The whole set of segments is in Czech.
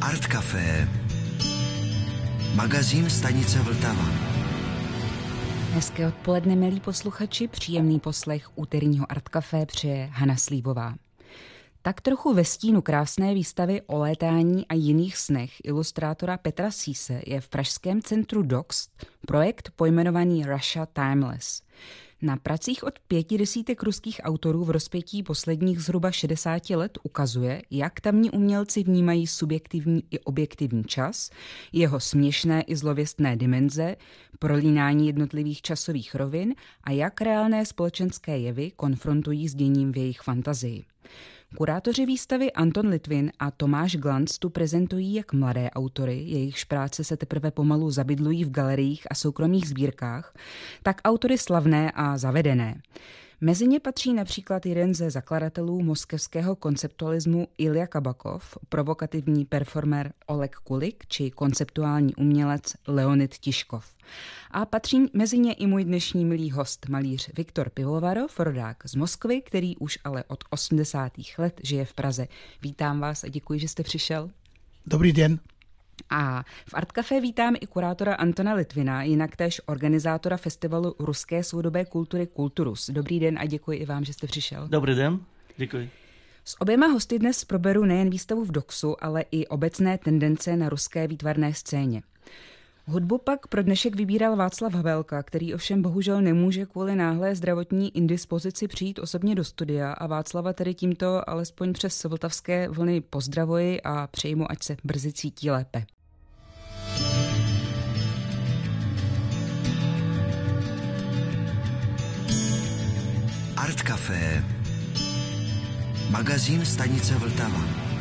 Art Café, magazín stanice Vltava. Hezké odpoledne, milí posluchači, příjemný poslech úterního Art Café přeje Hana Slívová. Tak trochu ve stínu krásné výstavy o létání a jiných snech ilustrátora Petra Síse je v pražském centru DOX projekt pojmenovaný Russia Timeless. Na pracích od 50 ruských autorů v rozpětí posledních zhruba 60 let ukazuje, jak tamní umělci vnímají subjektivní i objektivní čas, jeho směšné i zlověstné dimenze, prolínání jednotlivých časových rovin a jak reálné společenské jevy konfrontují s děním v jejich fantazii. Kurátoři výstavy Anton Litvin a Tomáš Glanc tu prezentují jak mladé autory, jejichž práce se teprve pomalu zabydlují v galeriích a soukromých sbírkách, tak autory slavné a zavedené. Mezi ně patří například jeden ze zakladatelů moskevského konceptualismu Ilja Kabakov, provokativní performer Oleg Kulik či konceptuální umělec Leonid Tiškov. A patří mezi ně i můj dnešní milý host, malíř Viktor Pivovarov, rodák z Moskvy, který už ale od 80. let žije v Praze. Vítám vás a děkuji, že jste přišel. Dobrý den. A v Art Café vítám i kurátora Antona Litvina, jinak též organizátora festivalu ruské soudobé kultury Kulturus. Dobrý den a děkuji i vám, že jste přišel. Dobrý den, děkuji. S oběma hosty dnes proberu nejen výstavu v DOXu, ale i obecné tendence na ruské výtvarné scéně. Hudbu pak pro dnešek vybíral Václav Havelka, který ovšem bohužel nemůže kvůli náhlé zdravotní indispozici přijít osobně do studia a Václava tedy tímto alespoň přes vltavské vlny pozdravuji a přeji mu, ať se brzy cítí lépe. Art Café, magazín stanice Vltava.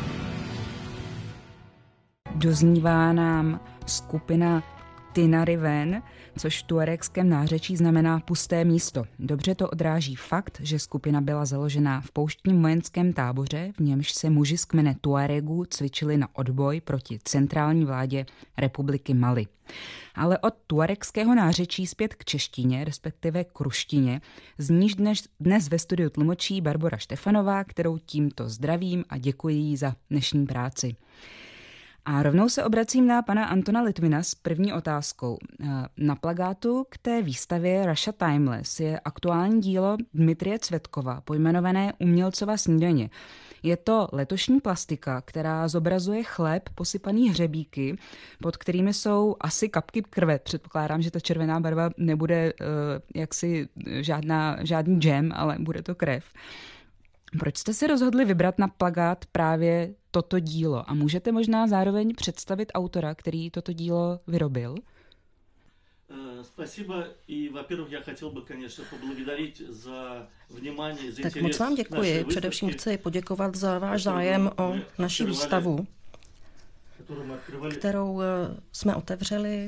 Doznívá nám skupina Tinariven, což v tuaregském nářečí znamená pusté místo. Dobře to odráží fakt, že skupina byla založena v pouštním vojenském táboře, v němž se muži z kmene Tuaregů cvičili na odboj proti centrální vládě republiky Mali. Ale od tuaregského nářečí zpět k češtině, respektive k ruštině, z níž dnes ve studiu tlumočí Barbora Štefanová, kterou tímto zdravím a děkuji jí za dnešní práci. A rovnou se obracím na pana Antona Litvina s první otázkou. Na plakátu k té výstavě Russia Timeless je aktuální dílo Dmitrije Cvetkova, pojmenované Umělcova snídaně. Je to letošní plastika, která zobrazuje chléb posypaný hřebíky, pod kterými jsou asi kapky krve. Předpokládám, že ta červená barva nebude jaksi žádný džem, ale bude to krev. Proč jste se rozhodli vybrat na plakát právě toto dílo? A můžete možná zároveň představit autora, který toto dílo vyrobil? Tak moc vám děkuji. Především chci poděkovat za váš zájem o naši výstavu, kterou jsme otevřeli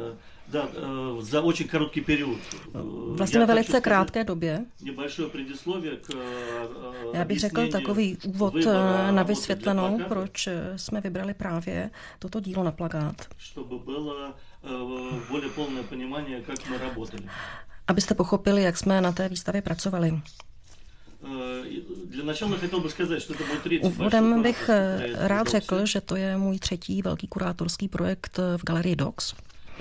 vlastně ve velice krátké době. Já bych řekl takový úvod na vysvětlenou, proč jsme vybrali právě toto dílo na plakát. Abyste pochopili, jak jsme na té výstavě pracovali. Úvodem bych rád řekl, že to je můj třetí velký kurátorský projekt v galerii DOX.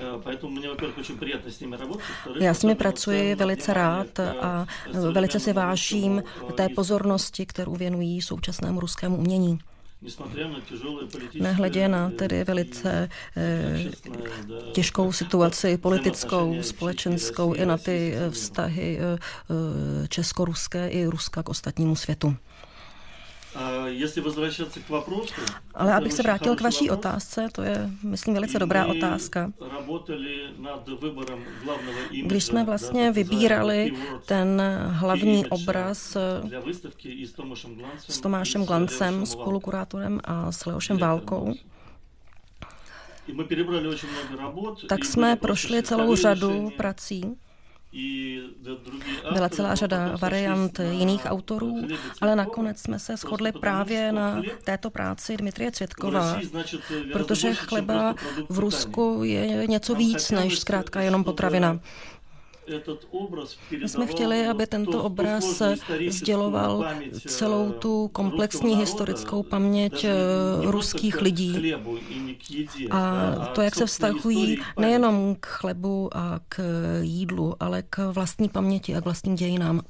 Já s nimi pracuji velice rád a velice si vážím té pozornosti, kterou věnují současnému ruskému umění. Nehledě na tedy velice těžkou situaci politickou, společenskou i na ty vztahy česko-ruské i Ruska k ostatnímu světu. Ale abych se vrátil k vaší otázce, to je, myslím, velice dobrá otázka. Když jsme vlastně vybírali ten hlavní obraz s Tomášem Glancem, spolukurátorem, a s Leošem Válkou, tak jsme prošli celou řadu prací. Byla celá řada variant jiných autorů, ale nakonec jsme se shodli právě na této práci Dmitrije Cvetkova, protože chleba v Rusku je něco víc než zkrátka jenom potravina. My jsme chtěli, aby tento obraz sděloval celou tu komplexní historickou paměť ruských lidí a to, jak se vztahují nejenom k chlebu a k jídlu, ale k vlastní paměti a k vlastním dějinám.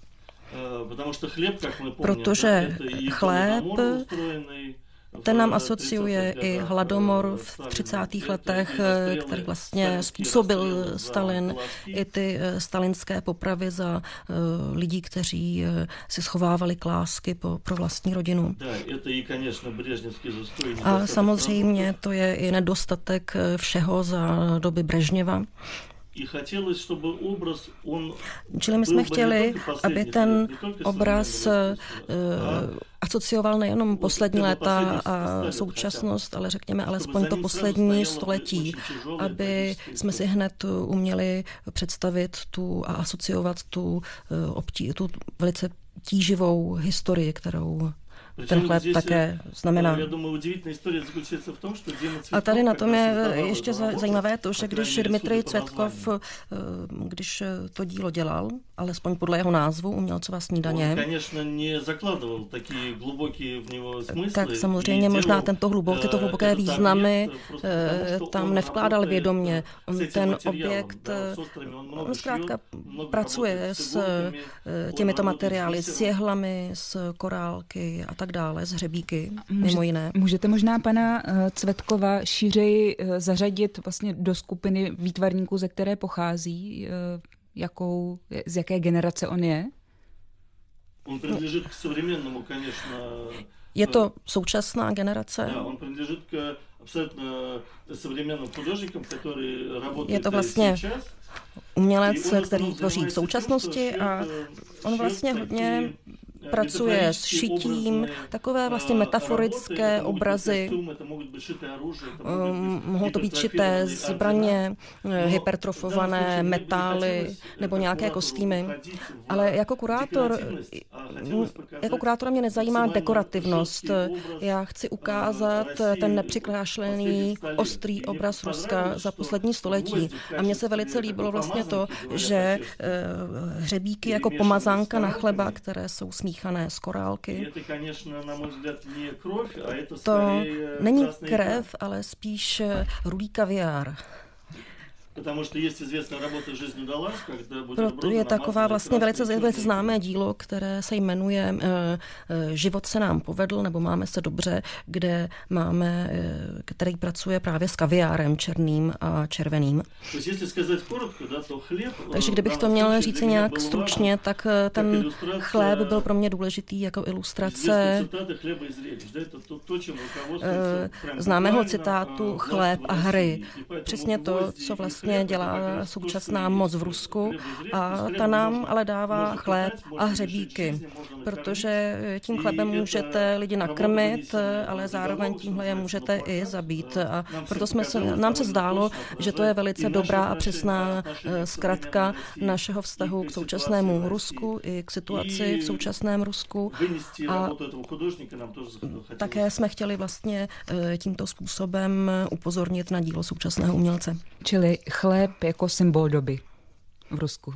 Protože chléb, ten nám asociuje i hladomor v 30. letech, který vlastně způsobil Stalin, i ty stalinské popravy za lidí, kteří si schovávali klásky pro vlastní rodinu. A samozřejmě to je i nedostatek všeho za doby Brežněva. Čili my jsme chtěli, aby ten obraz asocioval nejenom poslední léta a současnost, ale řekněme alespoň to poslední století, aby jsme si hned uměli představit a asociovat tu velice tíživou historii, kterou ten chléb také znamená. A tady na tom je ještě zajímavé to, že když Dmitrij Cvetkov, když to dílo dělal, alespoň podle jeho názvu, Umělcova snídaně, tak samozřejmě možná tyto hluboké významy tam nevkládal vědomě. On ten objekt, on zkrátka pracuje s těmito materiály, s jehlami, s korálky a tak dále, z hřebíky, mimo jiné. Můžete možná pana Cvetkova šířeji zařadit vlastně do skupiny výtvarníků, ze které pochází, z jaké generace on je? On принадлежит к современному, конечно. Je to současná generace. On принадлежит к абсолютно современным художникам, которые работают. Je to vlastně umělec, který tvoří v současnosti a on vlastně hodně pracuje s šitím, takové vlastně metaforické obrazy. Mohou to být šité zbraně, hypertrofované metály nebo nějaké kostýmy. Ale jako kurátora mě nezajímá dekorativnost. Já chci ukázat ten nepřikrášlený, ostrý obraz Ruska za poslední století. A mně se velice líbilo vlastně to, že hřebíky jako pomazánka na chleba, které jsou smíchané z korálky. To není krev, ale spíš rudý kaviár. Proto je taková vlastně velice známé dílo, které se jmenuje Život se nám povedl, nebo Máme se dobře, který pracuje právě s kaviárem černým a červeným. Takže kdybych to měl říct nějak stručně, tak ten chléb byl pro mě důležitý jako ilustrace známého citátu Chléb a hry. Přesně to, co vlastně dělá současná moc v Rusku a ta nám ale dává chléb a hřebíky, protože tím chlebem můžete lidi nakrmit, ale zároveň tímhle je můžete i zabít. A proto nám se zdálo, že to je velice dobrá a přesná zkratka našeho vztahu k současnému Rusku i k situaci v současném Rusku. A také jsme chtěli vlastně tímto způsobem upozornit na dílo současného umělce. Čili chléb jako symbol doby v Rusku.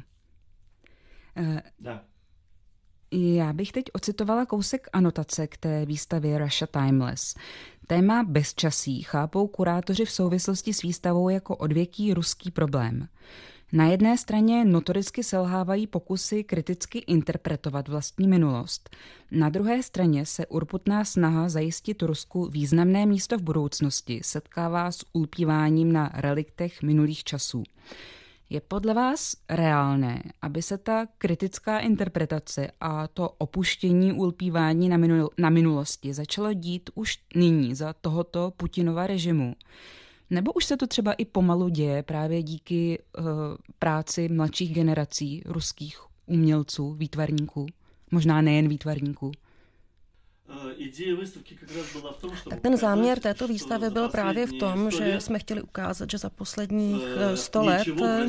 Já bych teď ocitovala kousek anotace k té výstavě Russia Timeless. Téma bezčasí chápou kurátoři v souvislosti s výstavou jako odvěký ruský problém. Na jedné straně notoricky selhávají pokusy kriticky interpretovat vlastní minulost. Na druhé straně se urputná snaha zajistit Rusku významné místo v budoucnosti setkává s ulpíváním na reliktech minulých časů. Je podle vás reálné, aby se ta kritická interpretace a to opuštění ulpívání na minulosti začalo dít už nyní za tohoto Putinova režimu? Nebo už se to třeba i pomalu děje právě díky práci mladších generací ruských umělců, výtvarníků? Možná nejen výtvarníků. Tak ten záměr této výstavy byl právě v tom, že jsme chtěli ukázat, že za posledních 100 let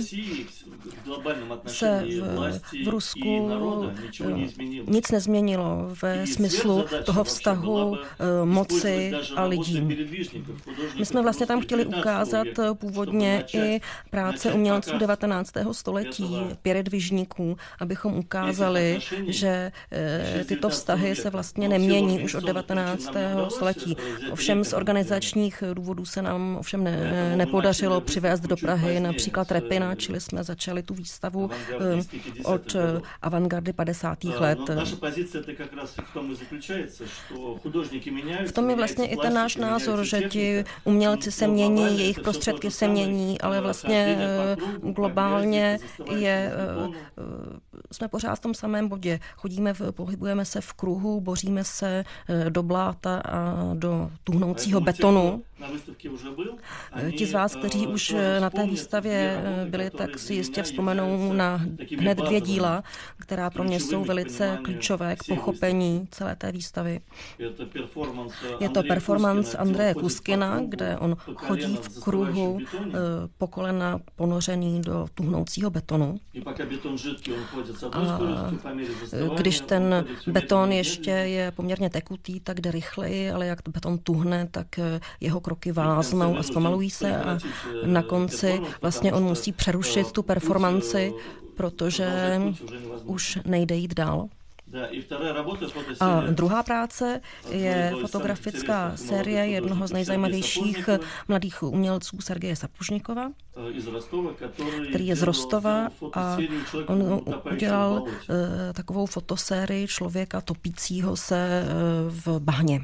se v Rusku nic nezměnilo ve smyslu toho vztahu moci a lidí. My jsme vlastně tam chtěli ukázat původně i práce umělců 19. století, pěredvižníků, abychom ukázali, že tyto vztahy se vlastně nemění už od 19. století. Ovšem z organizačních důvodů se nám nepodařilo přivést do Prahy například Repina, čili jsme začali tu výstavu od avantgardy 50. let. V tom je vlastně i ten náš názor, že ti umělci se mění, jejich prostředky se mění, ale vlastně globálně jsme pořád v tom samém bodě. Pohybujeme se v kruhu, boříme se do bláta a do tuhnoucího betonu. Ti z vás, kteří už na té výstavě byli, tak si jistě vzpomenou na hned 2 díla, která pro mě jsou velice klíčové k pochopení celé té výstavy. Je to performance Andreje Kuskina, kde on chodí v kruhu po kolena ponořený do tuhnoucího betonu. A když ten beton ještě je poměrně tekutý, tak jde rychleji, ale jak beton tuhne, tak jeho kroky váznou a zpomalují se a na konci vlastně on musí přerušit tu performanci, protože už nejde jít dál. A druhá práce je fotografická série jednoho z nejzajímavějších mladých umělců Sergeje Sapužnikova, který je z Rostova a on udělal takovou fotosérii člověka topícího se v bahně.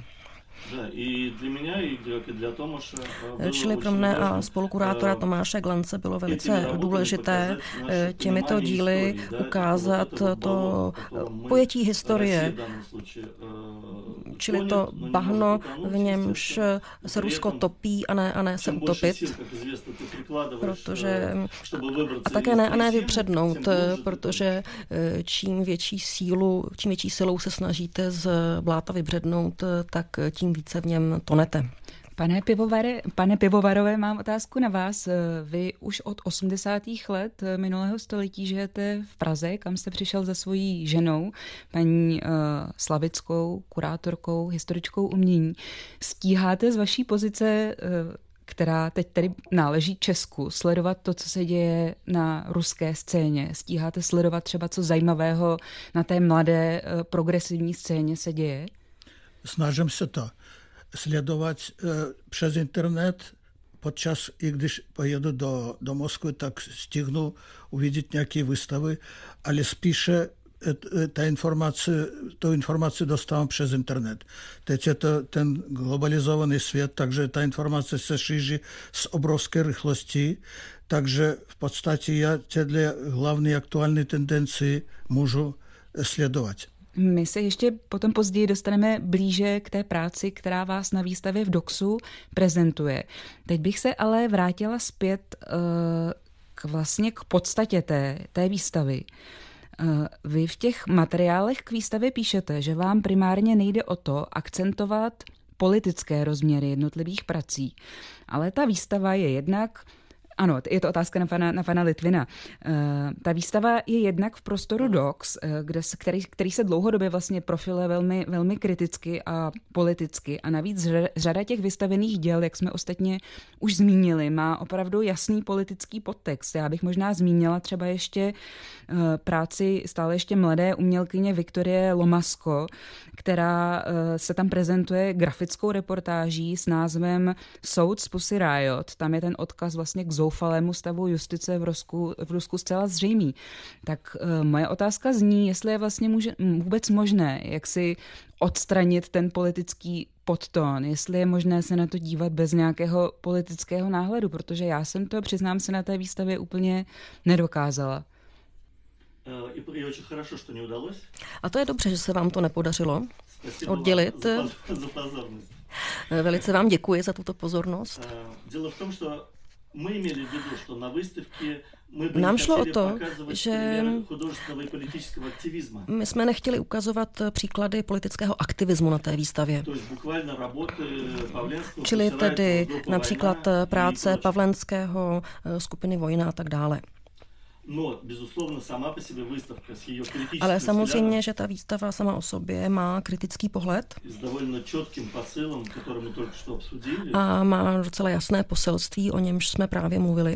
Čili pro mne a spolukurátora Tomáše Glance bylo velice důležité těmito díly ukázat to pojetí historie, čili to bahno, v němž se Rusko topí a ne se utopit, protože a také ne vypřednout, protože čím větší silou se snažíte z bláta vybřednout, tak tím více v něm tonete. Pane Pivovarové, mám otázku na vás. Vy už od 80. let minulého století žijete v Praze, kam jste přišel za svojí ženou, paní Slavickou, kurátorkou, historičkou umění. Stíháte z vaší pozice, která teď tedy náleží Česku, sledovat to, co se děje na ruské scéně? Stíháte sledovat třeba, co zajímavého na té mladé progresivní scéně se děje? Snažím se to sledovat přes internet. Podčas, i když pojedu do Moskvy, tak stihnu uvidět nějaké výstavy, ale spíše tu informaci dostávám přes internet. Teď je to ten globalizovaný svět, takže ta informace se šíří s obrovské rychlostí, takže v podstatě já tyhle hlavní aktuální tendenci můžu sledovat. My se ještě potom později dostaneme blíže k té práci, která vás na výstavě v Doxu prezentuje. Teď bych se ale vrátila zpět k podstatě té výstavy. Vy v těch materiálech k výstavě píšete, že vám primárně nejde o to akcentovat politické rozměry jednotlivých prací, ale ta výstava je jednak... Ano, je to otázka na pana Litvina. Ta výstava je jednak v prostoru Dox, který se dlouhodobě vlastně profiluje velmi, velmi kriticky a politicky. A navíc řada těch vystavených děl, jak jsme ostatně už zmínili, má opravdu jasný politický podtext. Já bych možná zmínila třeba ještě práci stále ještě mladé umělkyně Viktorie Lomasko, která se tam prezentuje grafickou reportáží s názvem Soud z Pussy Riot. Tam je ten odkaz vlastně k zoufalému stavu justice v Rusku zcela zřejmý. Tak moje otázka zní, jestli je vlastně vůbec možné, jak si odstranit ten politický podtón, jestli je možné se na to dívat bez nějakého politického náhledu, protože já jsem to, přiznám se, na té výstavě úplně nedokázala. A to je dobře, že se vám to nepodařilo oddělit. Velice vám děkuji za tuto pozornost. Dělo v tom, že Nám šlo o to, že my jsme nechtěli ukazovat příklady politického aktivismu na té výstavě. Čili tedy například práce Pavlenského, skupiny Vojna a tak dále. Ale samozřejmě, že ta výstava sama o sobě má kritický pohled a má docela jasné poselství, o němž jsme právě mluvili.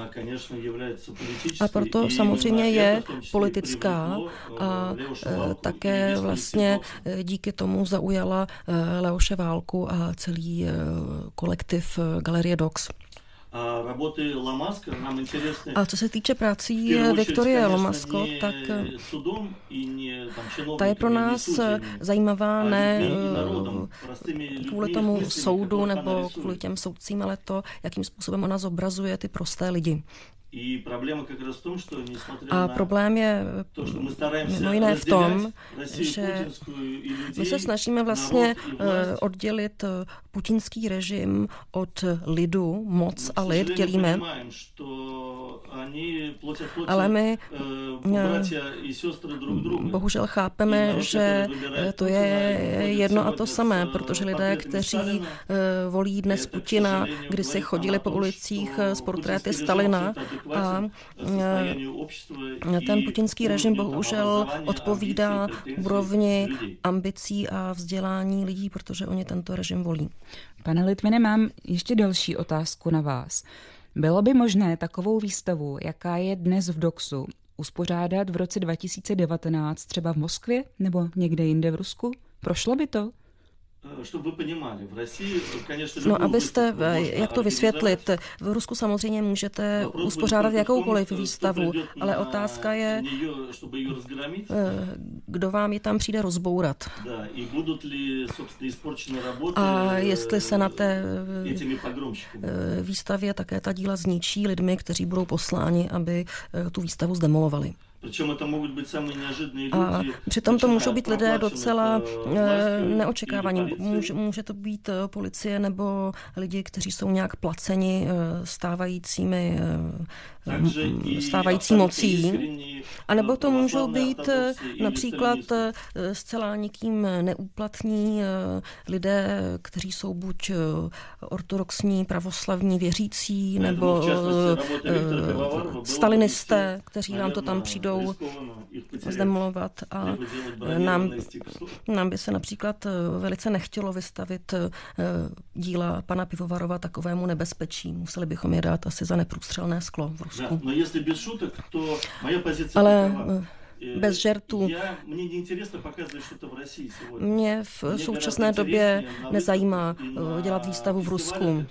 A proto samozřejmě je politická a také vlastně díky tomu zaujala Leoše Válku a celý kolektiv Galerie Dox. A co se týče prací Viktorie Lomasko, tak ta je pro nás zajímavá ne kvůli tomu soudu nebo kvůli těm soudcím, ale to, jakým způsobem ona zobrazuje ty prosté lidi. A problém je mimo jiné v tom, že my se snažíme vlastně oddělit putinský režim od lidu, moc a lid dělíme. Ale my bohužel chápeme, že to je jedno a to samé, protože lidé, kteří volí dnes Putina, kdysi chodili po ulicích s portréty Stalina, a ten putinský režim bohužel odpovídá úrovni ambicí a vzdělání lidí, protože oni tento režim volí. Pane Litvine, mám ještě další otázku na vás. Bylo by možné takovou výstavu, jaká je dnes v Doxu, uspořádat v roce 2019 třeba v Moskvě nebo někde jinde v Rusku? Prošlo by to? No, abyste, jak to vysvětlit, v Rusku samozřejmě můžete uspořádat jakoukoliv výstavu, ale otázka je, kdo vám ji tam přijde rozbourat. A jestli se na té výstavě také ta díla zničí lidmi, kteří budou posláni, aby tu výstavu zdemolovali. A přitom to můžou být lidé docela neočekávaní. Může to být policie nebo lidi, kteří jsou nějak placeni stávající mocí. A nebo to můžou být například zcela nikým neúplatní lidé, kteří jsou buď ortodoxní, pravoslavní věřící, nebo stalinisté, kteří nám to tam přijdou zdemolovat. A nám by se například velice nechtělo vystavit díla pana Pivovarova takovému nebezpečí. Museli bychom je dát asi za neprůstřelné sklo v Rusku. Ale bez žertů. Mě v současné době nezajímá dělat výstavu v Rusku.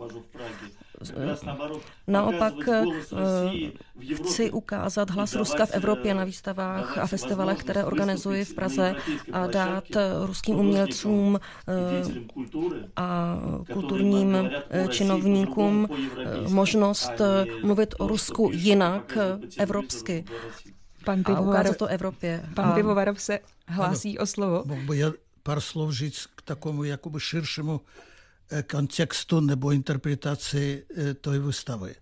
Naopak chci ukázat hlas Ruska v Evropě na výstavách a festivalech, které organizuji v Praze, a dát ruským umělcům a kulturním činovníkům možnost mluvit o Rusku jinak, evropsky. A ukázat to Evropě. Pan Pivovarov se hlásí o slovo. Mohl by já pár slov říct k takovému jakoby širšímu kontextu nebo interpretaci tej výstavy.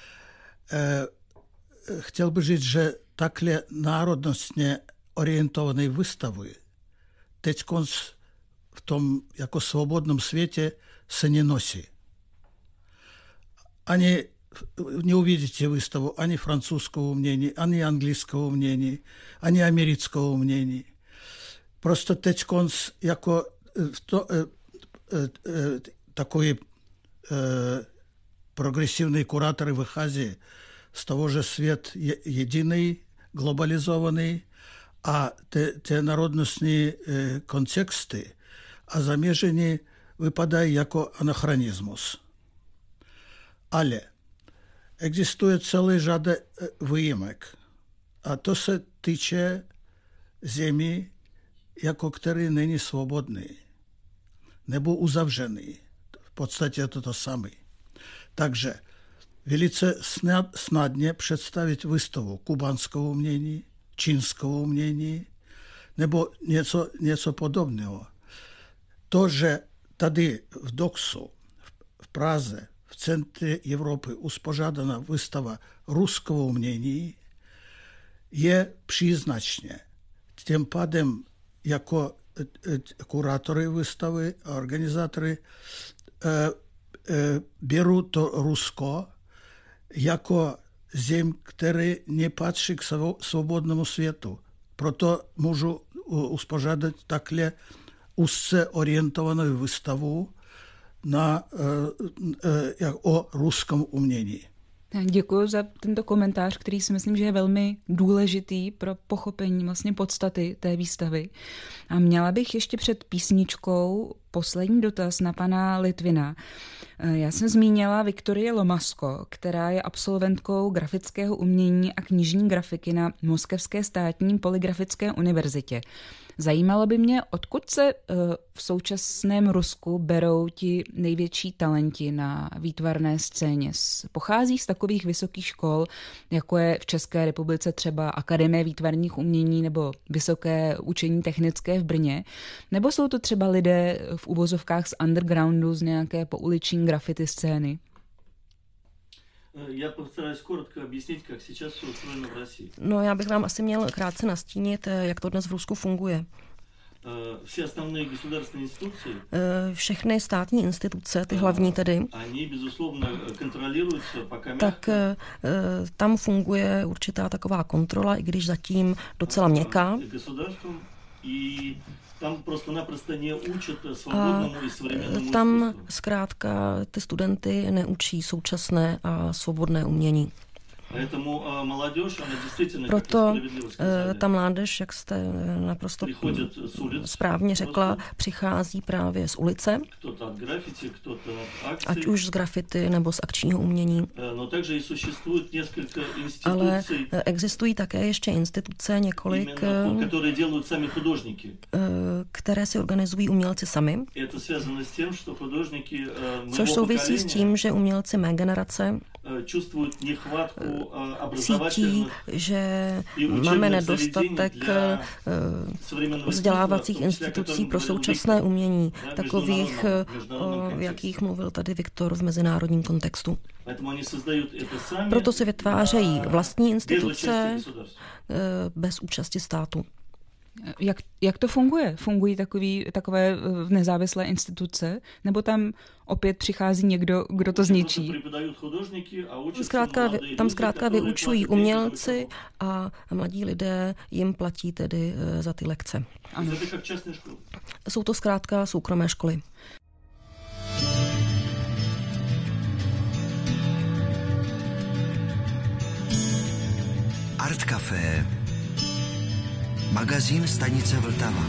Chtěl bych říct, že takhle národnostně orientované výstavy teď v tom jako svobodném světě se nenosí. Ani neuvidíte výstavu ani francouzského umění, ani anglického umění, ani amerického umění. Prostě teď jako takový progresivní kurátory vychází z toho, že svět je jediný, globalizovaný a ty národnostní kontexty a zaměření vypadají jako anachronismus. Ale existuje celá řada výjimek. A to se týče zemí, jako který není svobodný nebo uzavřený. V podstatě je to samé. Takže velice snadně představit výstavu kubánského umění, čínského umění nebo něco podobného. To, že tady v Doxu, v Praze, v centre Evropy uspořádaná výstava ruského umění, je příznačně. Tím pádem jako kurátory výstavy a organizátory berou to Rusko jako zem, který nepatří k svobodnému světu. Proto můžu uspořádat takhle úzce orientovanou výstavu o ruském umění. Děkuji za tento komentář, který si myslím, že je velmi důležitý pro pochopení vlastně podstaty té výstavy. A měla bych ještě před písničkou poslední dotaz na pana Litvina. Já jsem zmínila Viktorii Lomasko, která je absolventkou grafického umění a knižní grafiky na Moskevské státní polygrafické univerzitě. Zajímalo by mě, odkud se v současném Rusku berou ti největší talenti na výtvarné scéně. Pochází z takových vysokých škol, jako je v České republice třeba Akademie výtvarných umění nebo Vysoké učení technické v Brně, nebo jsou to třeba lidé v uvozovkách z undergroundu, z nějaké pouliční graffiti scény? Já постараюсь коротко объяснить, как сейчас все устроено в России. No, já bych vám asi měl krátce nastínit, jak to dnes v Rusku funguje. Все основные государственные институции, všechny státní instituce, ty hlavní tedy, они, безусловно, контролируются пока tak tam funguje určitá taková kontrola, i když zatím docela měkká. Государством, и tam prostě neučit svobodnému i современному tam zkrátka ty studenty neučí současné a svobodné umění. Proto ta mládež, jak jste naprosto správně řekla, přichází právě z ulice, ať už z grafity nebo z akčního umění. Ale existují také ještě instituce, několik, které si organizují umělci sami, což souvisí s tím, že umělci mé generace cítí, že máme nedostatek vzdělávacích institucí pro současné umění, takových, o jakých mluvil tady Viktor v mezinárodním kontextu. Proto si vytvářejí vlastní instituce bez účasti státu. Jak to funguje? Fungují takové nezávislé instituce? Nebo tam opět přichází někdo, kdo to zničí? Tam zkrátka vyučují umělci a mladí lidé jim platí tedy za ty lekce. Ano. Jsou to zkrátka soukromé školy. Art Café. Magazín stanice Vltava.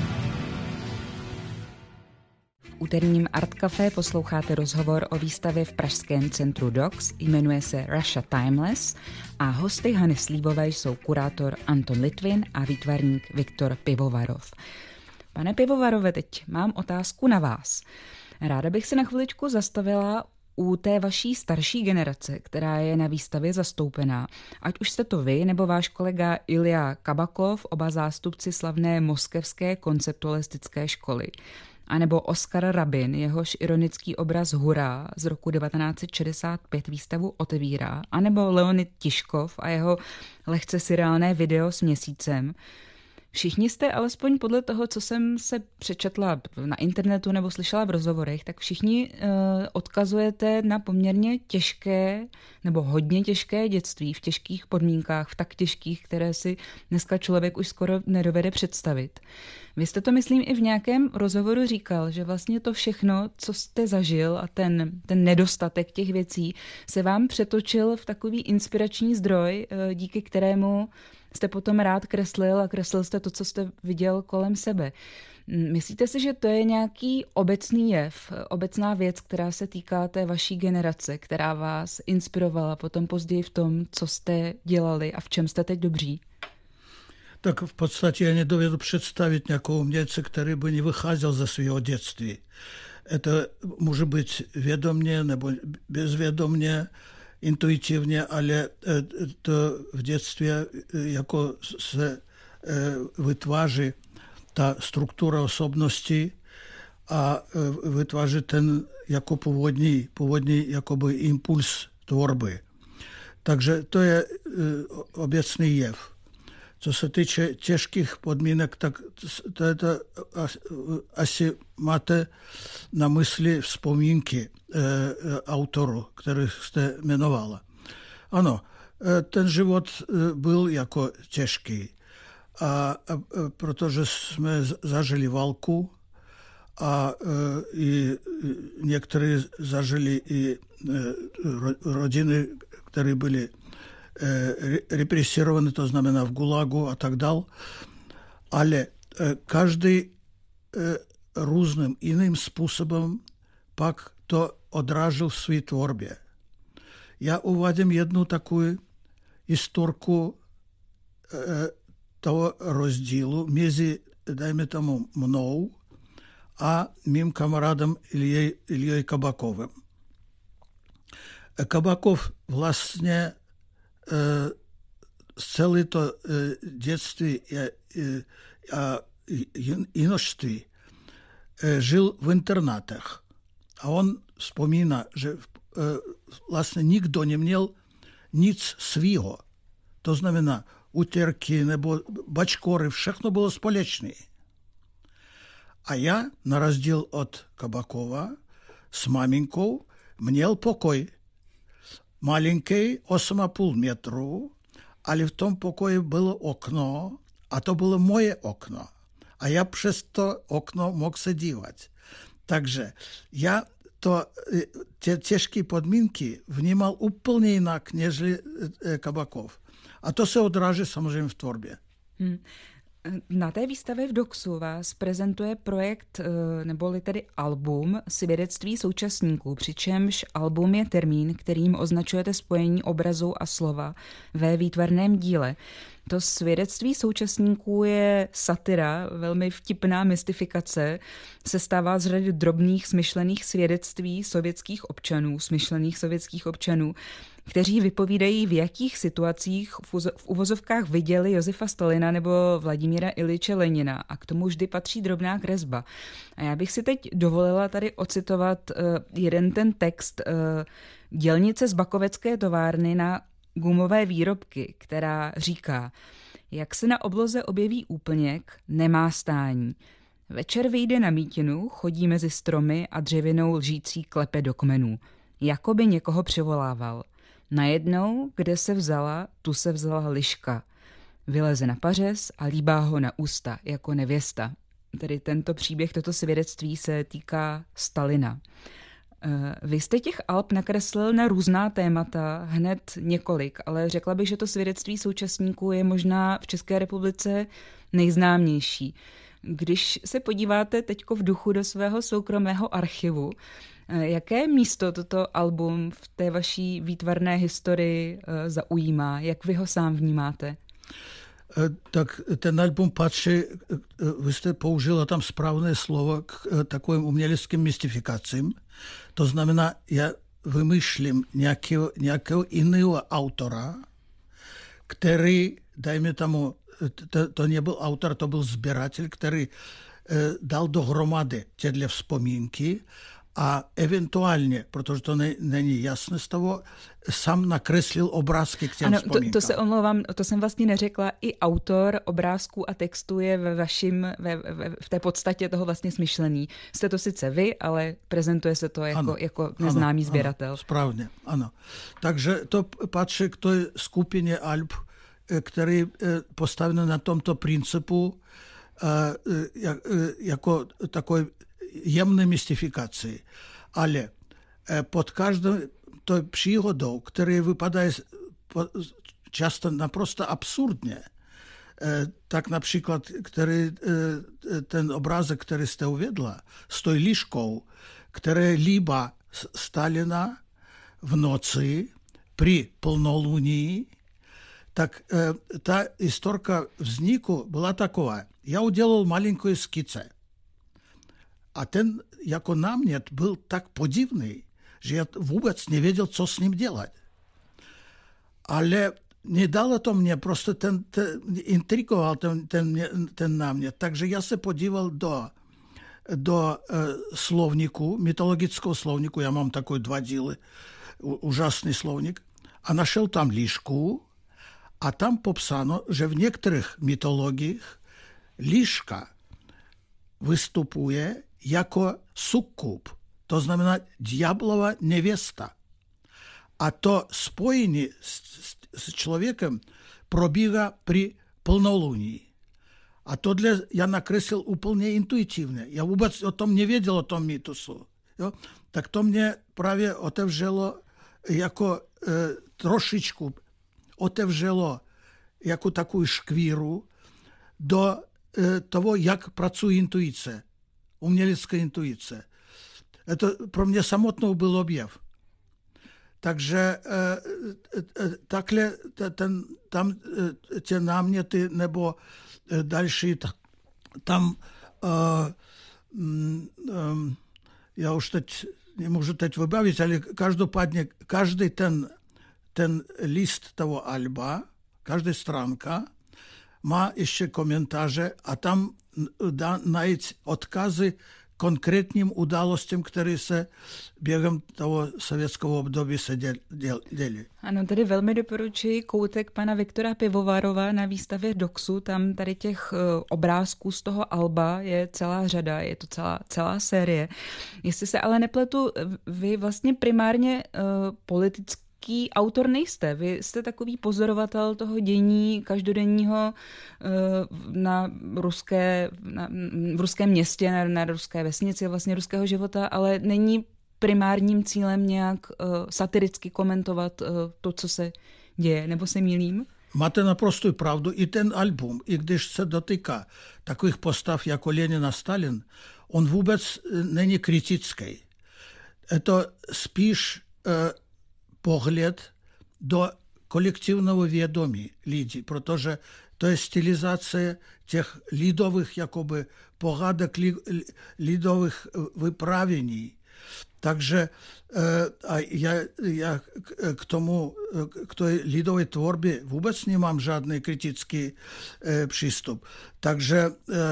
V úterním Art Café posloucháte rozhovor o výstavě v pražském centru DOX, jmenuje se Russia Timeless a hosty Hany Slíbové jsou kurátor Anton Litvin a výtvarník Viktor Pivovarov. Pane Pivovarove, teď mám otázku na vás. Ráda bych se na chviličku zastavila u té vaší starší generace, která je na výstavě zastoupená. Ať už jste to vy, nebo váš kolega Ilja Kabakov, oba zástupci slavné moskevské konceptualistické školy. A nebo Oskar Rabin, jehož ironický obraz Hurá z roku 1965 výstavu otevírá. A nebo Leonid Tiškov a jeho lehce surreálné video s měsícem. Všichni jste, alespoň podle toho, co jsem se přečetla na internetu nebo slyšela v rozhovorech, tak všichni odkazujete na poměrně těžké nebo hodně těžké dětství v těžkých podmínkách, v tak těžkých, které si dneska člověk už skoro nedovede představit. Vy jste to, myslím, i v nějakém rozhovoru říkal, že vlastně to všechno, co jste zažil a ten nedostatek těch věcí se vám přetočil v takový inspirační zdroj, díky kterému jste potom rád kreslil a kreslil jste to, co jste viděl kolem sebe. Myslíte si, že to je nějaký obecný jev, obecná věc, která se týká té vaší generace, která vás inspirovala potom později v tom, co jste dělali a v čem jste teď dobří? Tak v podstatě já nedovedu představit nějakou umělce, který by nevycházel ze svého dětství. To může být vědomně nebo bezvědomně, intuitivně, ale to v dětství jako se vytváří ta struktura osobnosti a vytváří ten jako původní jakoby impuls tvorby. Takže to je obecný jev. Co se týče těžkých podmínek, tak to asi máte na mysli vzpomínky autoru, který jste jmenovala. Ano, ten život byl jako těžký, protože jsme zažili válku a i někteří zažili i rodiny, které byly represirovaní, to znamená v Gulagu a tak dál. Ale každý různým jiným způsobem pak to odrážil v své tvorbě. Já uvádím jednu takovou historku toho rozdílu mezi, dejme tomu, mnou a mým kamarádem Iljou Kabakovem. Kabakov vlastně celé to dětství a junožství žil v internátech. A on vzpomíná, že vlastně nikdo neměl nic svýho. To znamená úterky nebo bačkory, všechno bylo společné. A já, na rozdíl od Kabakova, s maminkou měl pokoj. Маленький, 8,5 метру, але в том покої було окно, а то було моє окно. А я через то окно мог сидіти. Takže я те тяжкі подмінки внимал úplně jinak, než Kabakov. A to se odráží samozřejmě v tvorbě. Na té výstavě v Doxu vás prezentuje projekt, neboli tedy album Svědectví současníků, přičemž album je termín, kterým označujete spojení obrazu a slova ve výtvarném díle. To Svědectví současníků je satira, velmi vtipná mystifikace, sestává z řady drobných smyšlených svědectví smyšlených sovětských občanů, kteří vypovídají, v jakých situacích v uvozovkách viděli Josefa Stalina nebo Vladimíra Iliče Lenina, a k tomu vždy patří drobná kresba. A já bych si teď dovolila tady ocitovat jeden ten text dělnice z Bakovecké továrny na gumové výrobky, která říká: jak se na obloze objeví úplněk, nemá stání. Večer vyjde na mítinu, chodí mezi stromy a dřevěnou lžící klepe do kmenů. Jakoby někoho přivolával. Najednou, kde se vzala, tu se vzala liška. Vyleze na pařez a líbá ho na ústa jako nevěsta. Tedy tento příběh, toto svědectví se týká Stalina. Vy jste těch alb nakreslil na různá témata, hned několik, ale řekla bych, že to Svědectví současníků je možná v České republice nejznámější. Když se podíváte teďko v duchu do svého soukromého archivu, jaké místo toto album v té vaší výtvarné historii zaujímá? Jak vy ho sám vnímáte? Tak ten album patří, vy jste použila tam správné slovo, k takovým uměleckým mystifikacím. To znamená, já vymýšlím nějakého jiného autora, který, dejme tomu, to nebyl autor, to byl sběratel, který dal dohromady těhle vzpomínky a eventuálně, protože to není jasné z toho, sám nakreslil obrázky k těm vzpomínkám. To se omlouvám, to jsem vlastně neřekla. I autor obrázků a textu je v té podstatě toho vlastně smyšlení. Jste to sice vy, ale prezentuje se to jako neznámý sběratel. Ano, správně, ano. Takže to patří k té skupině alb, který postavený na tomto principu jako takové jemné mystifikaci. Ale pod každou to příhodou, které vypadají často naprosto absurdně, tak například ten obrázek, který jste uvedla, s tou liškou, která líbá Stalina v noci při plnolunii, tak ta historka vzniku byla taková. Já udělal malinkou skice. A ten jako námět byl tak podivný, že já vůbec nevěděl, co s ním dělat. Ale nedalo to mě, prostě intrigoval ten námět. Takže já se podíval do до словнику, митологического словнику, я mám такой 2 díly, úžasný slovník, a našel tam líšku a tam popsáno, že v některých mytologiích líška vystupuje jako sukub, to znamená ďáblova nevěsta. A to spojení s člověkem probíhá při plnolunii. A tohle já nakreslil úplně intuitivně. Já vůbec o tom nevěděl, o tom mýtusu. Jo? Tak to mě právě otevřelo jako trošičku otevřelo jako takovou škvíru do toho, jak pracuje intuice, umělecká intuice. To pro mě samotnou byl objev. Takže takhle tam ty náměty nebo další, tam já už teď nemůžu vybavit, ale každopádně každý ten list toho alba, každá stránka má ještě komentáře a tam dá najít odkazy konkrétním událostem, které se během toho sovětského období se děly. Ano, tady velmi doporučuji koutek pana Viktora Pivovarova na výstavě Doxu. Tam tady těch obrázků z toho alba je celá řada, je to celá série. Jestli se ale nepletu, vy vlastně primárně politický autor nejste. Vy jste takový pozorovatel toho dění každodenního v ruském městě, na ruské vesnici, vlastně ruského života, ale není primárním cílem nějak satiricky komentovat to, co se děje, nebo se mýlím? Máte naprostou pravdu. I ten album, i když se dotýká takových postav jako Lenin a Stalin, on vůbec není kritický. Je to spíš pohled do kolektivního vědomí lidí, protože to je stylizace těch lidových jakoby pohádek, lidových vyprávění. Takže já k té lidové tvorbě vůbec nemám žádný kritický přístup. Takže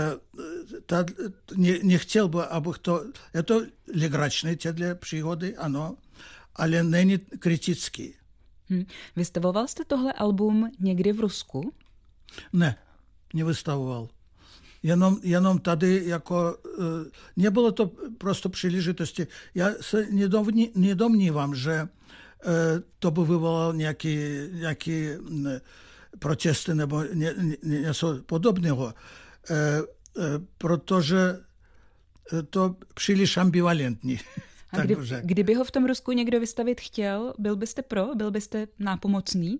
nechtěl bych, abych to... Je to legračné, tyhle příhody, ano, ale není kritický. Vystavoval jste tohle album někdy v Rusku? Ne, nevystavoval. Jenom tady jako... Nebylo to prostě příležitosti. Já se nedomnívám, že to by vyvolalo nějaké protesty nebo něco podobného, protože to příliš ambivalentní. A kdyby ho v tom Rusku někdo vystavit chtěl, byl byste pro? Byl byste nápomocný?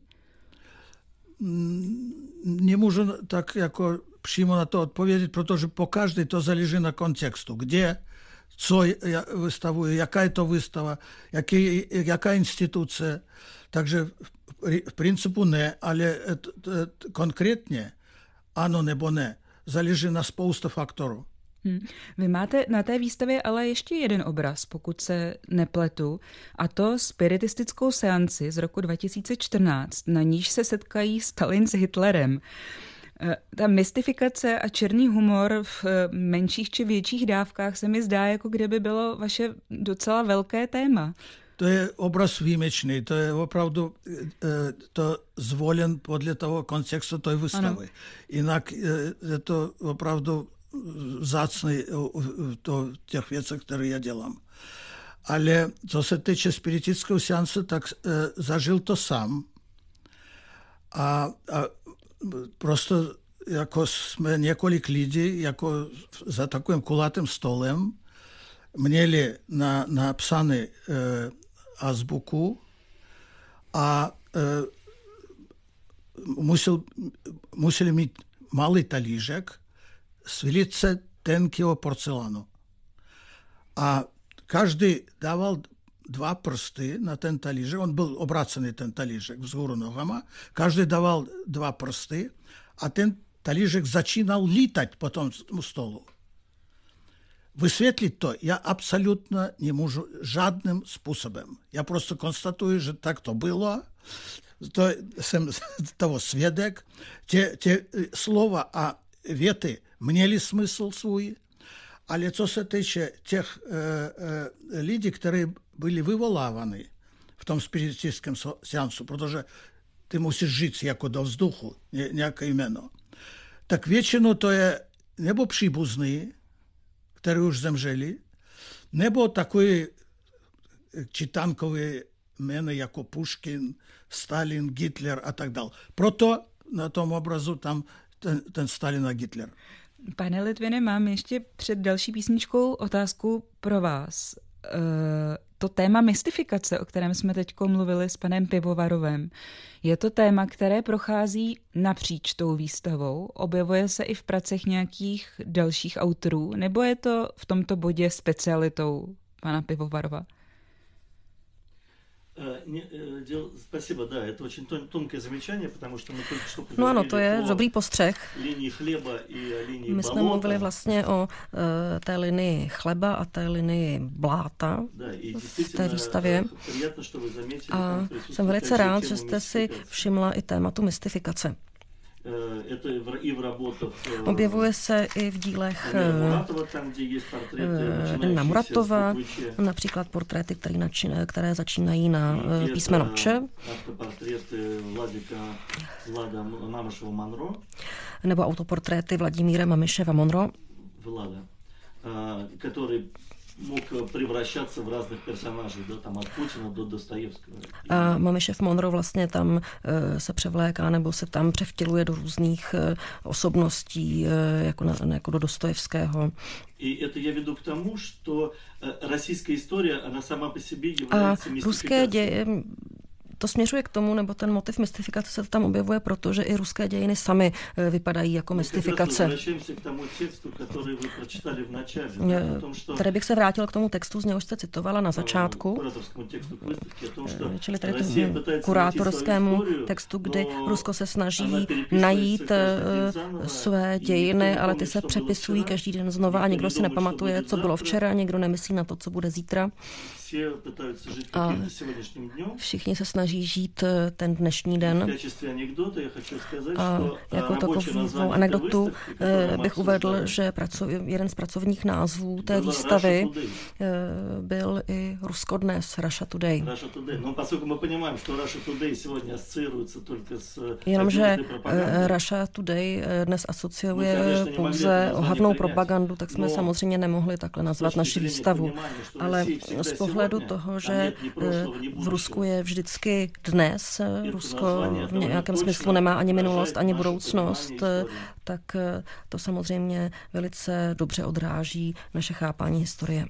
Nemůžu tak jako přímo na to odpovědět, protože po každé to záleží na kontextu. Kde, co vystavuje, jaká je to výstava, jaká instituce. Takže v principu ne, ale konkrétně ano nebo ne. Záleží na spoustu faktorů. Vy máte na té výstavě ale ještě jeden obraz, pokud se nepletu, a to spiritistickou seanci z roku 2014, na níž se setkají Stalin s Hitlerem. Ta mystifikace a černý humor v menších či větších dávkách se mi zdá, jako kdyby bylo vaše docela velké téma. To je obraz výjimečný, to je opravdu to zvolen podle toho kontextu té výstavy. Jinak je to opravdu vzácný těch věcí, které já dělám. Ale co se týče spiritického seansu, tak zažil to sám. A prostě jako jsme několik lidí jako za takovým kulatým stolem měli napsaný azbuku a museli mít malý talížek z velice tenkého porcelánu. A každý dával 2 prsty na ten talížek, on byl obrácený ten talížek vzhůru nohama, každý dával 2 prsty a ten talížek začínal lítat po tom stolu. Vysvětlit to já absolutně nemůžu žádným způsobem. Já prostě konstatuji, že tak to bylo, to jsem toho svědek. Ty slova a věty měly smysl svůj Але co se týče těch lidí, kteří byli vyvolávány v tom spiritistickém seansu, protože ty musíš žít jako do vzduchu, nějaké jméno, tak většinou to je nebo příbuzní, kteří už zemřeli, nebo takový čitankový jmény jako Puškin, Stalin, Hitler a tak dále. Proto na tom obrazu tam ten Stalin a Hitler. Pane Litvine, mám ještě před další písničkou otázku pro vás. To téma mystifikace, o kterém jsme teď mluvili s panem Pivovarovem, je to téma, které prochází napříč tou výstavou? Objevuje se i v pracech nějakých dalších autorů? Nebo je to v tomto bodě specialitou pana Pivovarova? Спасибо, да, это очень тонкое замечание, потому что мы только что No ano, to je dobrý postřeh. Линии хлеба и линии My jsme mluvili vlastně o té linii chleba a té linii bláta v té výstavě. A jsem velice rád, že jste si všimla i tématu mystifikace. Objevuje se i v dílech Dana Muratova, například portréty, které začínají na písmeno Č, nebo autoportréty Vladimíra Mamiševa Monro, мог превращаться в разных персонажей, да, там от Путина до Достоевского. A Mamišev Monro vlastně tam se převléká nebo se tam převtěluje do různých osobností, jako do Dostojevského. И это я веду к тому, что российская история, она сама по себе является мистификацией. Ruské děje, to směřuje k tomu, nebo ten motiv mystifikace se tam objevuje, protože i ruské dějiny sami vypadají jako mystifikace. Tady bych se vrátil k tomu textu, z něhož jste citovala na začátku, čili tady kurátorskému textu, kdy Rusko se snaží najít své dějiny, ale ty se přepisují každý den znova a nikdo si nepamatuje, co bylo včera, nikdo nemyslí na to, co bude zítra. A všichni se snaží žít ten dnešní den. A jako takovou anekdotu bych uvedl, že jeden z pracovních názvů té výstavy byl i Rusko dnes, Russia Today. Jenomže Russia Today dnes asociuje pouze ohavnou propagandu, tak jsme samozřejmě nemohli takhle nazvat naši výstavu. Ale z pohledu toho, že v Rusku je vždycky dnes, Rusko v nějakém smyslu nemá ani minulost, ani budoucnost, tak to samozřejmě velice dobře odráží naše chápání historie.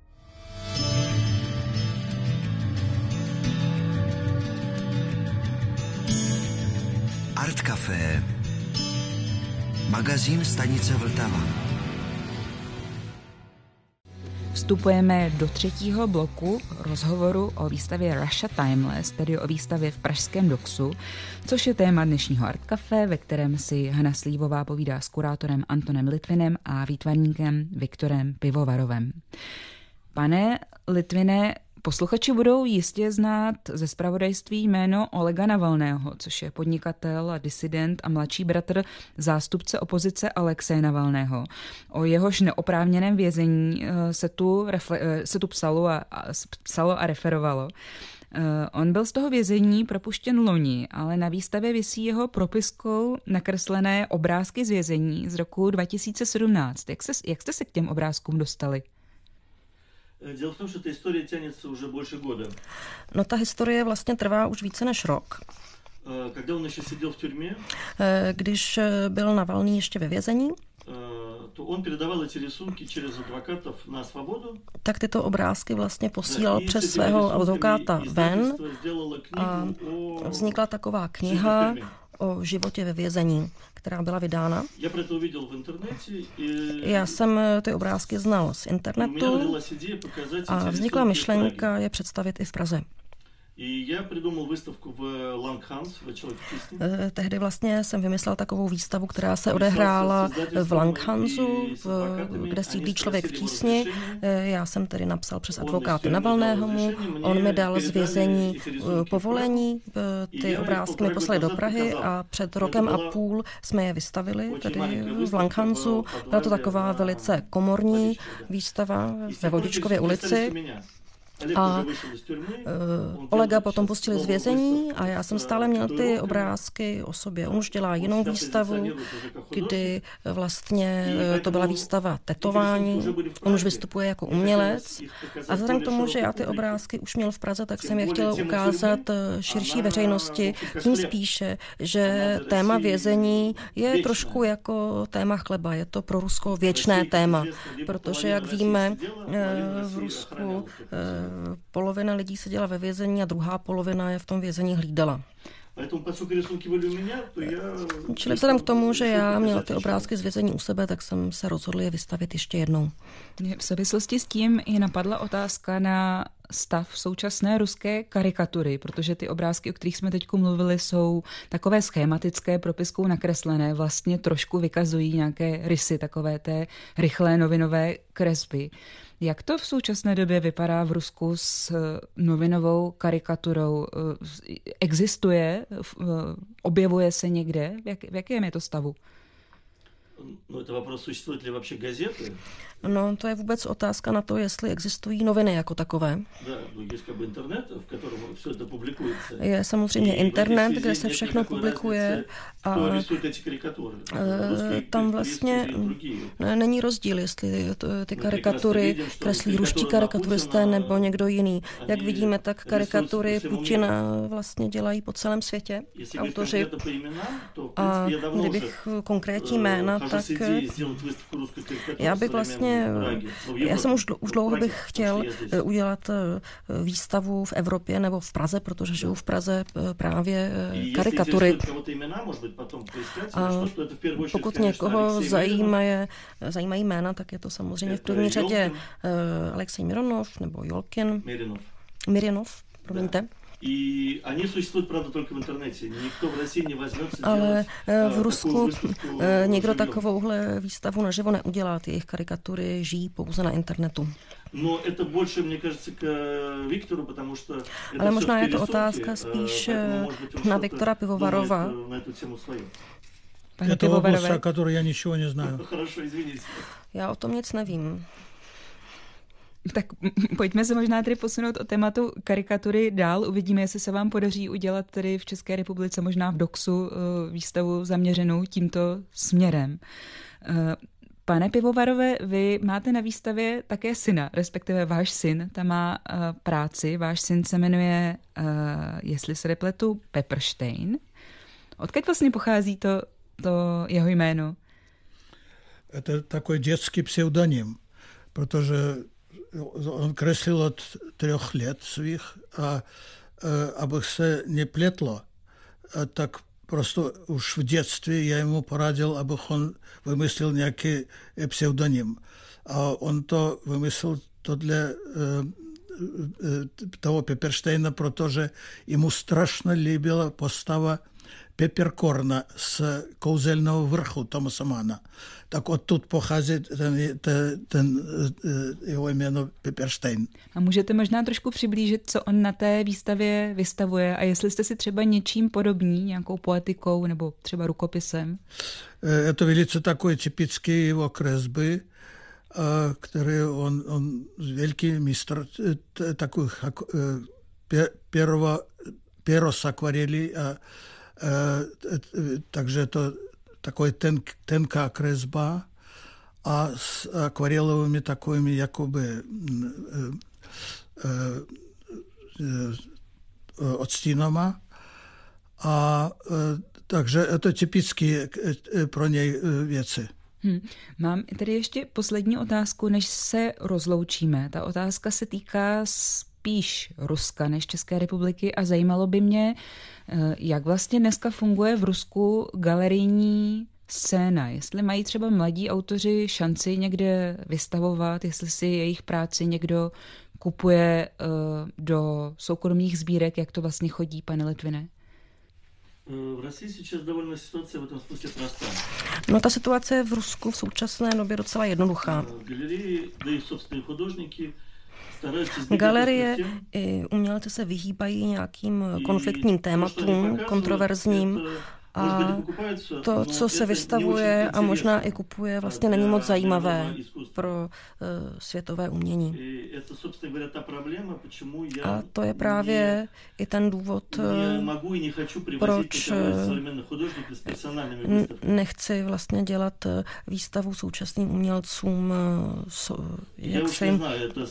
Art Café, magazín stanice Vltava. Vstupujeme do třetího bloku rozhovoru o výstavě Russia Timeless, tedy o výstavě v pražském Doxu, což je téma dnešního Art Café, ve kterém si Hana Slívová povídá s kurátorem Antonem Litvinem a výtvarníkem Viktorem Pivovarovem. Pane Litvine, posluchači budou jistě znát ze zpravodajství jméno Olega Navalného, což je podnikatel a disident a mladší bratr zástupce opozice Alexeje Navalného. O jehož neoprávněném vězení se tu psalo a referovalo. On byl z toho vězení propuštěn loni, ale na výstavě visí jeho propiskou nakreslené obrázky z vězení z roku 2017. Jak jste se k těm obrázkům dostali? Дело в том, что эта история тянется уже больше года. No ta historie vlastně trvá už více než rok. Когда он еще сидел в тюрьме, když byl Navalný ještě ve vězení, то он передавал эти рисунки через адвокатов на свободу. Tak tyto obrázky vlastně posílal přes svého advokáta ven a vznikla taková kniha o životě ve vězení, která byla vydána. Já jsem ty obrázky znal z internetu a vznikla myšlenka je představit i v Praze. Tehdy vlastně jsem vymyslel takovou výstavu, která se odehrála v Langhansu, kde sídlí Člověk v tísni. Já jsem tedy napsal přes advokáta Navalného mu, on mi dal z vězení povolení, ty obrázky mi poslali do Prahy a před rokem a půl jsme je vystavili tady v Langhansu. Byla to taková velice komorní výstava ve Vodičkově ulici. A Olega potom pustili z vězení a já jsem stále měl ty obrázky o sobě. On už dělá jinou výstavu, kdy vlastně to byla výstava tetování. On už vystupuje jako umělec. A vzhledem k tomu, že já ty obrázky už měl v Praze, tak jsem je chtěl ukázat širší veřejnosti. Tím spíše, že téma vězení je trošku jako téma chleba. Je to pro Rusko věčné téma, protože, jak víme, v Rusku polovina lidí seděla ve vězení a druhá polovina je v tom vězení hlídala. Čili vzhledem k tomu, že já měl ty obrázky z vězení u sebe, tak jsem se rozhodl je vystavit ještě jednou. V souvislosti s tím je napadla otázka na stav současné ruské karikatury, protože ty obrázky, o kterých jsme teď mluvili, jsou takové schématické, propiskou nakreslené, vlastně trošku vykazují nějaké rysy takové té rychlé novinové kresby. Jak to v současné době vypadá v Rusku s novinovou karikaturou? Existuje? Objevuje se někde? V jakém je to stavu? No, to вопрос, существуют ли вообще газеты? No, to je vůbec otázka na to, jestli existují noviny jako takové. Je samozřejmě internet, kde se všechno publikuje a tam vlastně není rozdíl, jestli ty karikatury kreslí ruští karikaturisté nebo někdo jiný. Jak vidíme, tak karikatury Putina vlastně dělají po celém světě autoři. A kdybych konkrétní jména, tak já bych vlastně já jsem už dlouho bych chtěl udělat výstavu v Evropě nebo v Praze, protože žiju v Praze právě karikatury. A pokud někoho zajímají jména, tak je to samozřejmě v první řadě Alexej Mironov nebo Jolkin. Mirinov, promiňte. Они существуют, правда, только в интернете. Никто в России не возьмется Ale v Rusku někdo takovouhle výstavu naživo neudělá. Ty jejich karikatury žijí pouze na internetu. Но это больше, мне кажется, к Виктору, потому что ale možná je to otázka spíš na Viktora Pivovarova. Je to oblast, o které já ničeho neznám. Já o tom nic nevím. Tak pojďme se možná tedy posunout od tématu karikatury dál. Uvidíme, jestli se vám podaří udělat tedy v České republice, možná v Doxu, výstavu zaměřenou tímto směrem. Pane Pivovarové, vy máte na výstavě také syna, respektive váš syn, tam má práci. Váš syn se jmenuje, jestli se nepletu, Pepperstein. Odkud vlastně pochází to jeho jméno? To je takový dětský pseudonym, protože on kreslil od 3 let svých a abych se nepletlo, tak prostě už v dětství já mu poradil, abych on vymyslel nějaký pseudonym. A on to vymyslel tohle toho Peppersteina, protože jemu strašně líbila postava Pepperkorna z Kouzelného vrchu Thomase Manna. Tak odtud pochází ten jeho jméno Pepperstein. A můžete možná trošku přiblížit, co on na té výstavě vystavuje a jestli jste si třeba něčím podobní, nějakou poetikou nebo třeba rukopisem? Je to velice takový typický jeho kresby, který on velký mistr takových pero z akvarelí a takže to takový tenká kresba a s akvarelovými takovými jakoby odstínama. A takže je to typické pro něj věci. Mám tady ještě poslední otázku, než se rozloučíme. Ta otázka se týká spíš Ruska než České republiky a zajímalo by mě, jak vlastně dneska funguje v Rusku galerijní scéna. Jestli mají třeba mladí autoři šanci někde vystavovat, jestli si jejich práci někdo kupuje do soukromých sbírek, jak to vlastně chodí, pane Litvine? V России сейчас довольно ситуация в этом смысле простая. No, ta situace v Rusku v současné době docela jednoduchá. Галереи, да и собственные художники Galerie i umělci se vyhýbají nějakým konfliktním tématům, kontroverzním, a to, co se vystavuje a možná i kupuje, vlastně není moc zajímavé pro světové umění. A to je právě i ten důvod, proč nechci vlastně dělat výstavu současným umělcům, jak se jim...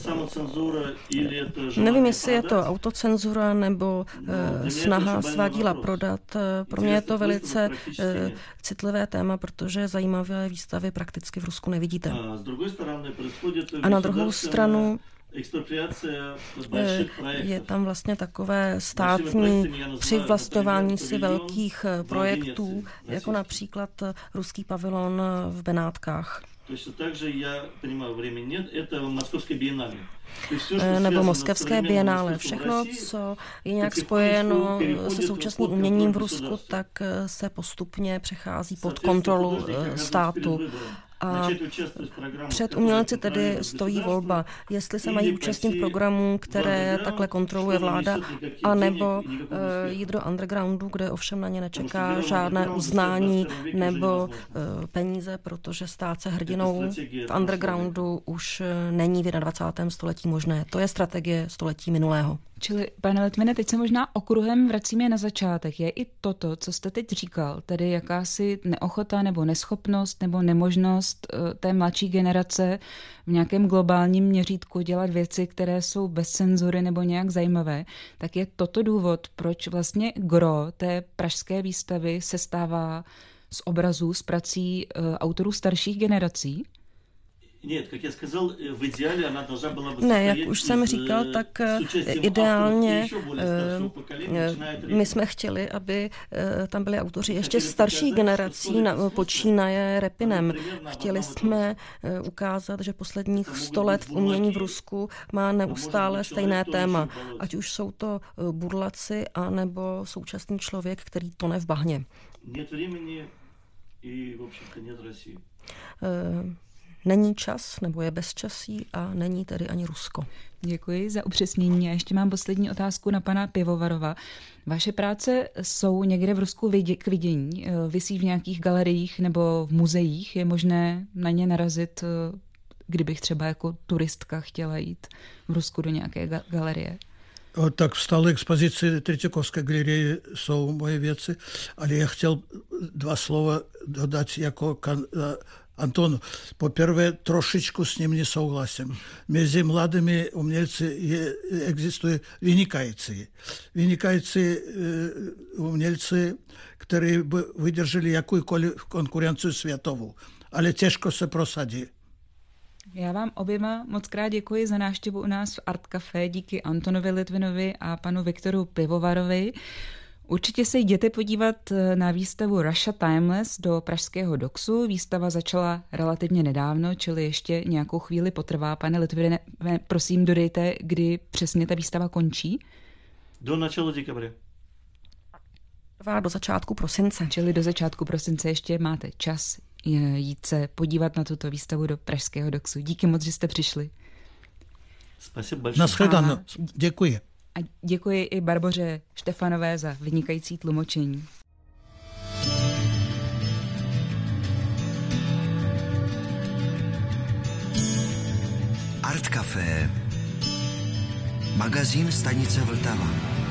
Nevím, jestli je to autocenzura nebo snaha svá díla prodat. Pro mě je to velice citlivé téma, protože zajímavé výstavy prakticky v Rusku nevidíte. A na druhou stranu je tam vlastně takové státní přivlastňování si velkých projektů, jako například ruský pavilon v Benátkách. Nebo Moskevské bienále. Všechno, co je nějak spojeno se současným uměním v Rusku, tak se postupně přechází pod kontrolu státu. A před umělci tedy stojí volba, jestli se mají účastnit programů, které takhle kontroluje vláda, anebo jít do undergroundu, kde ovšem na ně nečeká žádné uznání nebo peníze, protože stát se hrdinou v undergroundu už není v 21. století možné. To je strategie století minulého. Čili, pane Litvine, teď se možná okruhem vracíme na začátek. Je i toto, co jste teď říkal, tedy jakási neochota nebo neschopnost nebo nemožnost té mladší generace v nějakém globálním měřítku dělat věci, které jsou bez cenzury nebo nějak zajímavé, tak je toto důvod, proč vlastně gro té pražské výstavy se stává z obrazů, z prací autorů starších generací? Ne, jak už jsem říkal, tak ideálně my jsme chtěli, aby tam byli autoři ještě starších generací, počínaje Repinem. Chtěli jsme ukázat, že posledních 100 let v umění v Rusku má neustále stejné téma. Ať už jsou to burlaci, anebo současný člověk, který tone v bahně. Není čas, nebo je bezčasí a není tedy ani Rusko. Děkuji za upřesnění. A ještě mám poslední otázku na pana Pivovarova. Vaše práce jsou někde v Rusku k vidění? Visí v nějakých galeriích nebo v muzeích? Je možné na ně narazit, kdybych třeba jako turistka chtěla jít v Rusku do nějaké galerie? Tak v stále expozici Tretjakovské galerie jsou moje věci, ale já chtěl 2 slova dodat jako Антону. По-первых, трошечку с ним не согласен. Между младыми умельцами existují vynikajci. Vynikajci umělci, kteří by vydrželi jakoukoliv konkurenci světovou, ale těžko se prosadí. Já vám oběma moc krát děkuji za návštěvu u nás v Art Café. Díky Antonovi Litvinovi a panu Viktoru Pivovarovi. Určitě se jděte podívat na výstavu Russia Timeless do pražského Doxu. Výstava začala relativně nedávno, čili ještě nějakou chvíli potrvá. Pane Litvine, prosím dodejte, kdy přesně ta výstava končí? Do začátku děkabře. Do začátku prosince. Čili do začátku prosince ještě máte čas jít se podívat na tuto výstavu do pražského Doxu. Díky moc, že jste přišli. Nashledanou. Děkuji. A děkuji i Barboře Štefanové za vynikající tlumočení. Art Café. Magazín stanice Vltava.